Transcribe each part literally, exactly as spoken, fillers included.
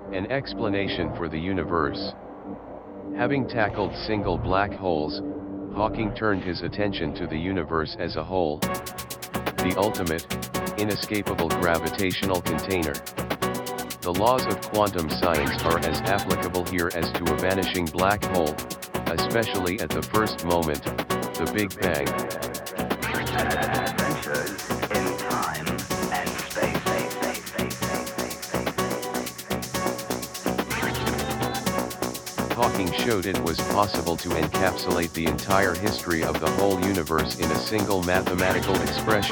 An explanation for the universe. Having tackled single black holes, Hawking turned his attention to the universe as a whole, the ultimate, inescapable gravitational container. The laws of quantum science are as applicable here as to a vanishing black hole, especially at the first moment, the Big Bang. Adventures in time and space. Hawking showed it was possible to encapsulate the entire history of the whole universe in a single mathematical expression.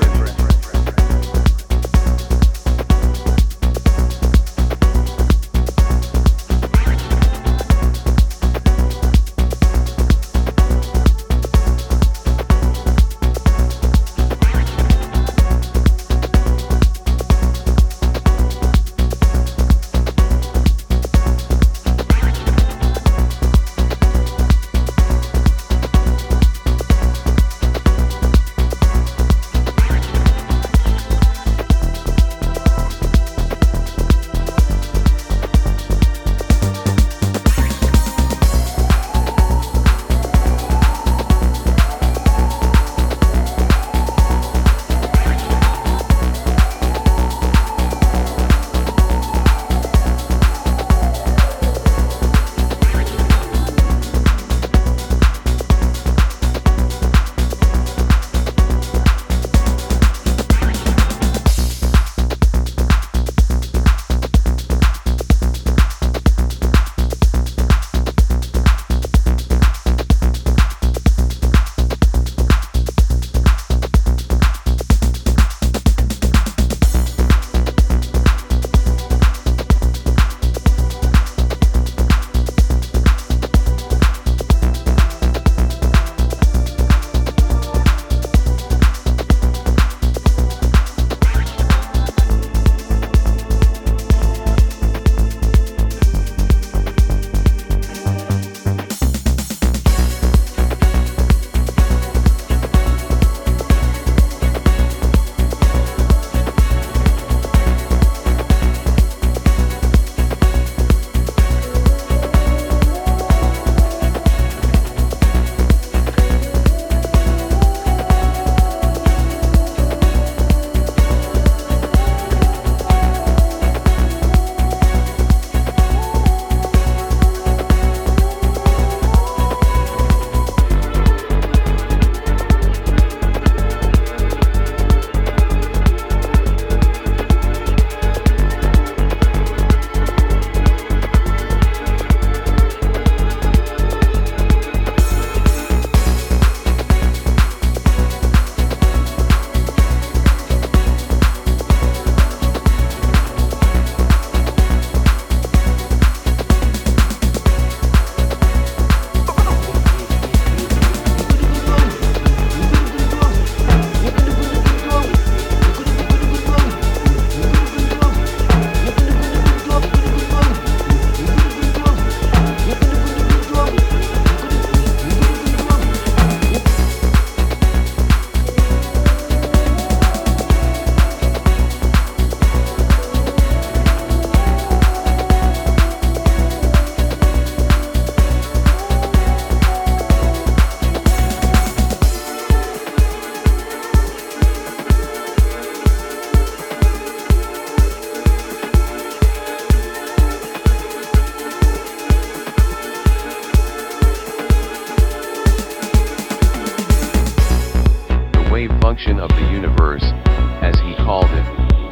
Function of the universe, as he called it.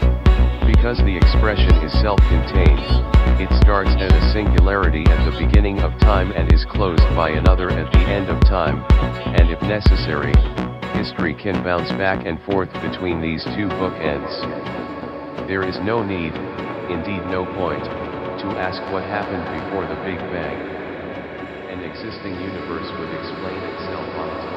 Because the expression is self-contained, it starts at a singularity at the beginning of time and is closed by another at the end of time, and if necessary, history can bounce back and forth between these two bookends. There is no need, indeed no point, to ask what happened before the Big Bang. An existing universe would explain itself on its own.